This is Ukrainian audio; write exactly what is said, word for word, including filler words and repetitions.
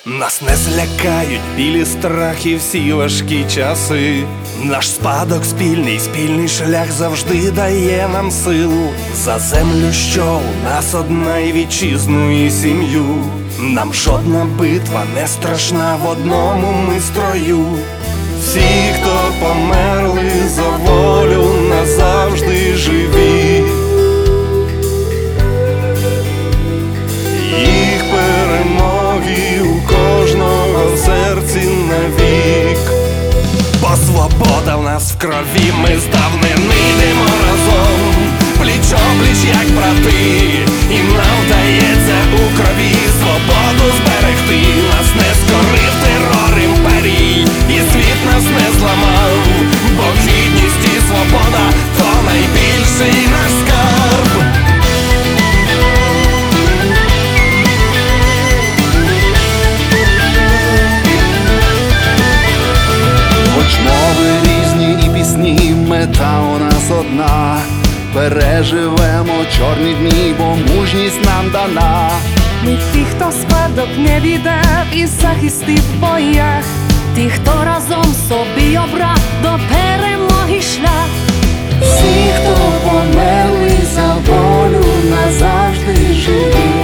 Нас не злякають білі страхи, всі важкі часи. Наш спадок спільний, спільний шлях завжди дає нам силу. За землю, що у нас одна, і вітчизну, і сім'ю. Нам жодна битва не страшна, в одному ми строю. Всі, хто померли за волю, назавжди живі. Їх перемоги у кожного в серці навік. Бо свобода в нас в крові, ми з давнини йдемо разом, пліч-о-пліч, як брати, і нам вдається у крові свободу зберегти. Нас не скорив терор імперій, і світ нас не зламав, бо гідність і свобода – то найбільший наш скарб. Хоч мови різні і пісні, мета у нас одна. Переживемо чорні дні, бо мужність нам дана. Ми ті, хто спадок не віддав і захистив в боях, ті, хто разом собі обрав до перемоги шлях. Всі, хто померли за волю, назавжди живі.